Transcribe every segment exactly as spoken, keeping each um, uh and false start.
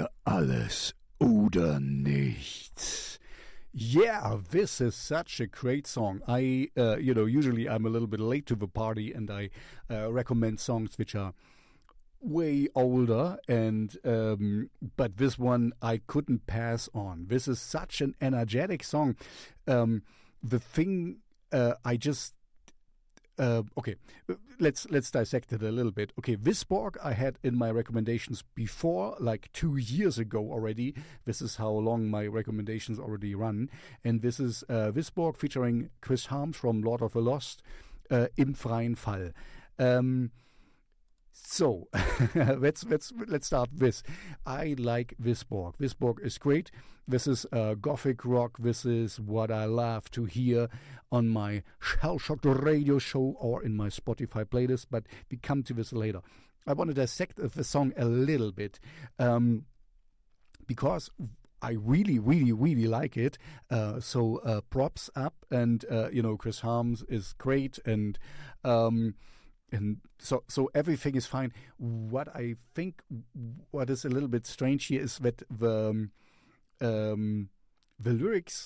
wir alles oder nichts. Yeah, this is such a great song. I, uh, you know, usually I'm a little bit late to the party and I uh, recommend songs which are way older, and um, but this one I couldn't pass on. This is such an energetic song. Um, the thing uh, I just uh, okay, let's let's dissect it a little bit. Okay, Wisborg I had in my recommendations before, like two years ago already. This is how long my recommendations already run, and this is uh, Wisborg featuring Chris Harms from Lord of the Lost, uh, Im freien Fall. Um, So, let's let's let's start this. I like Wisborg. Wisborg is great. This is uh, gothic rock. This is what I love to hear on my Shellshocked radio show or in my Spotify playlist, but we come to this later. I want to dissect the song a little bit, um, because I really, really, really like it. Uh, so uh, props up, and uh, you know, Chris Harms is great, and um, and so so everything is fine. What I think, what is a little bit strange here is that the um, um, the lyrics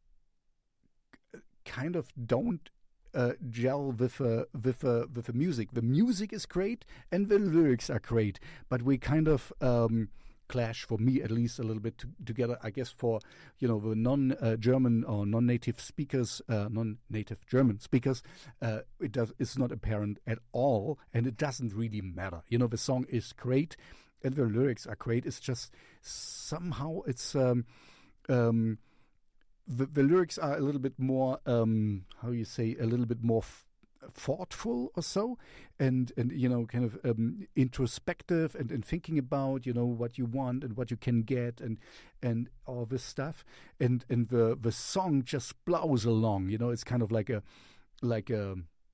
kind of don't uh, gel with uh, with uh, with the music. The music is great, and the lyrics are great, but we kind of um, clash, for me at least, a little bit to, together. I guess for, you know, the non-German uh, or non-native speakers, uh, non-native German speakers, uh, it does it's not apparent at all, and it doesn't really matter. You know, the song is great, and the lyrics are great. It's just somehow it's um, um, the the lyrics are a little bit more um, how you say a little bit more F- thoughtful or so, and and you know, kind of um, introspective, and, and thinking about, you know, what you want and what you can get, and and all this stuff, and and the the song just blows along. You know, it's kind of like a like a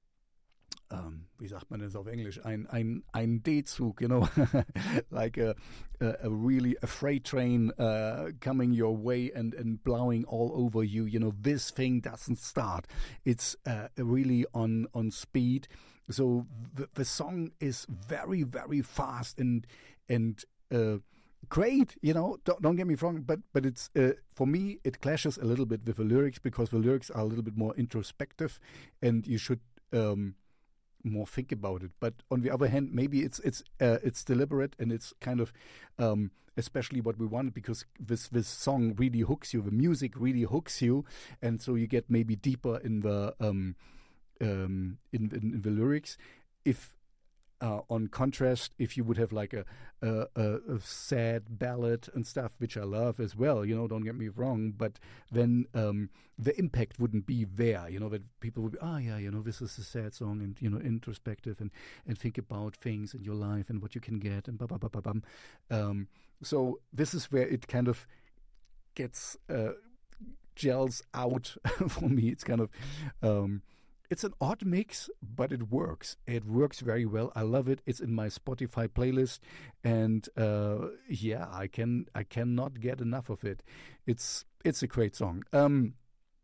um, wie sagt man das auf Englisch? Ein ein ein D-Zug, you know, like a, a a really a freight train uh, coming your way and and blowing all over you. You know, this thing doesn't start. It's uh, really on on speed. So the, the song is very very fast and and. Uh, Great, you know, don't, don't get me wrong, but but it's uh, for me it clashes a little bit with the lyrics, because the lyrics are a little bit more introspective, and you should um, more think about it. But on the other hand, maybe it's it's uh, it's deliberate, and it's kind of um, especially what we wanted, because this this song really hooks you, the music really hooks you, and so you get maybe deeper in the um, um, in, in, in the lyrics. If Uh, on contrast, if you would have like a, a, a, a sad ballad and stuff, which I love as well, you know, don't get me wrong, but then um, the impact wouldn't be there, you know, that people would be, ah, yeah, you know, this is a sad song, and, you know, introspective, and, and think about things in your life and what you can get, and blah, blah, blah, blah, blah. Um, so this is where it kind of gets, uh, gels out for me. It's kind of... Um, It's an odd mix, but it works. It works very well. I love it. It's in my Spotify playlist, and uh, yeah, I can I cannot get enough of it. It's it's a great song. Um,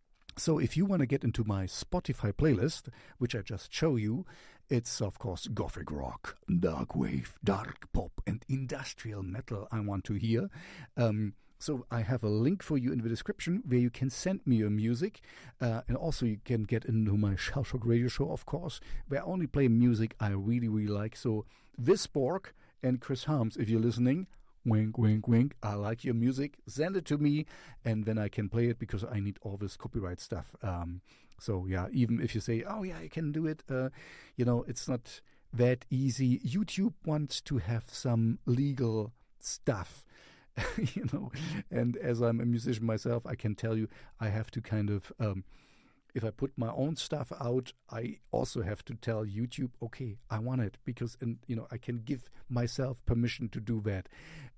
so if you want to get into my Spotify playlist, which I just show you, it's of course gothic rock, dark wave, dark pop, and industrial metal I want to hear. Um, So I have a link for you in the description where you can send me your music. Uh, and also you can get into my Shellshock radio show, of course, where I only play music I really, really like. So Wisborg and Chris Harms, if you're listening, wink, wink, wink, I like your music. Send it to me, and then I can play it, because I need all this copyright stuff. Um, so, yeah, even if you say, oh, yeah, I can do it, uh, you know, it's not that easy. YouTube wants to have some legal stuff. You know, and as I'm a musician myself, I can tell you I have to kind of, um, if I put my own stuff out, I also have to tell YouTube, okay, I want it, because, and you know, I can give myself permission to do that.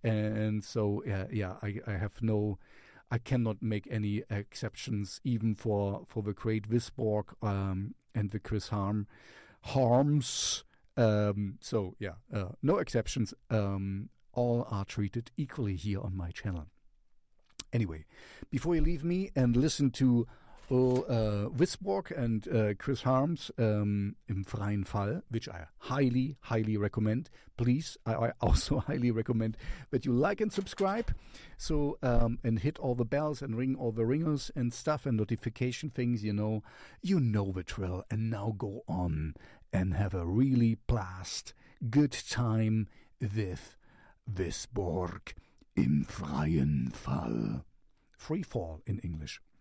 And so, yeah, yeah, I, I have no, I cannot make any exceptions, even for, for the great Wisborg um, and the Chris Harm, Harms. Um, so, yeah, uh, no exceptions. Um, All are treated equally here on my channel. Anyway, before you leave me and listen to Well, uh, Wisborg and uh, Chris Harms um, Im freien Fall, which I highly, highly recommend. Please, I, I also highly recommend that you like and subscribe. So, um, and hit all the bells and ring all the ringers and stuff and notification things, you know. You know the drill. And now go on and have a really blast, good time with Wisborg Im freien Fall. Free fall in English.